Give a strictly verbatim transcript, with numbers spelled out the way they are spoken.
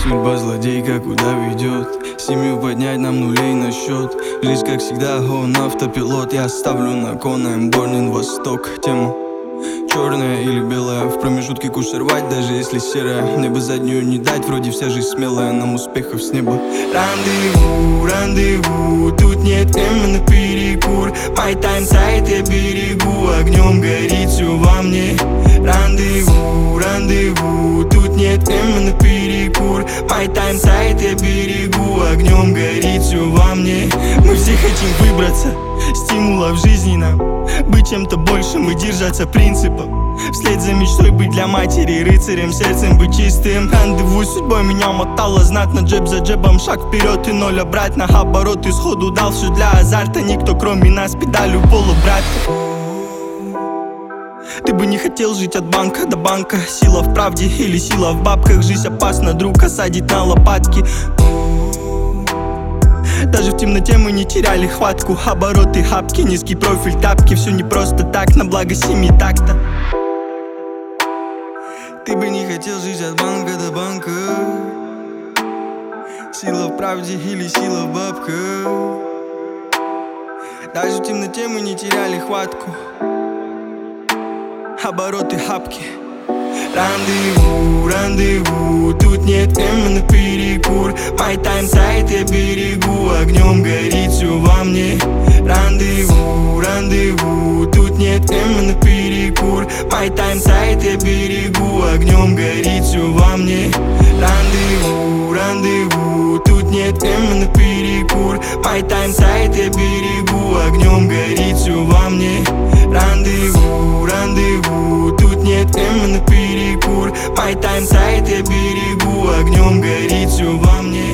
Судьба злодейка куда ведет, семью поднять нам нулей на счет. Жизнь как всегда, он автопилот. Я ставлю на кон, I'm born in Восток. Тема черная или белая, в промежутке куш сорвать, даже если серая. Мне бы заднюю не дать, вроде вся жизнь смелая, нам успехов с неба. Рандеву, рандеву, тут нет времени на перекур. My time tight, я берегу, огнем горит все во мне. Рандеву, рандеву, тут нет времени на перекур. My time tight, я берегу, огнем горит все во мне. Мы все хотим выбраться, стимула в жизни нам быть чем-то большим и держаться принципов. Вслед за мечтой быть для матери рыцарем, сердцем быть чистым. Рандеву с судьбой меня мотало знатно, джеб за джебом, шаг вперед и ноль обратно. Оборот исходу дал все для азарта, никто кроме нас педалью полу, брат. Ты бы не хотел жить от банка до банка. Сила в правде или сила в бабках. Жизнь опасна, друг, осадить на лопатки. Даже в темноте мы не теряли хватку. Обороты, хапки, низкий профиль, тапки. Все не просто так, на благо семьи так-то. Ты бы не хотел жить от банка до банка. Сила в правде или сила в бабках. Даже в темноте мы не теряли хватку. Обороты, хапки. Рандеву, рандеву, тут нет времени на перекур. My time tight, я берегу, огнем горит все во мне. Рандеву, рандеву, тут нет времени на перекур. My time tight, я берегу, огнем горит все во мне. Рандеву, рандеву, тут нет времени на перекур. My time tight, я берегу, огнем горит все во мне. Рандеву, рандеву, тут нет времени на перекур. My time tight, я берегу, огнем горит все во мне.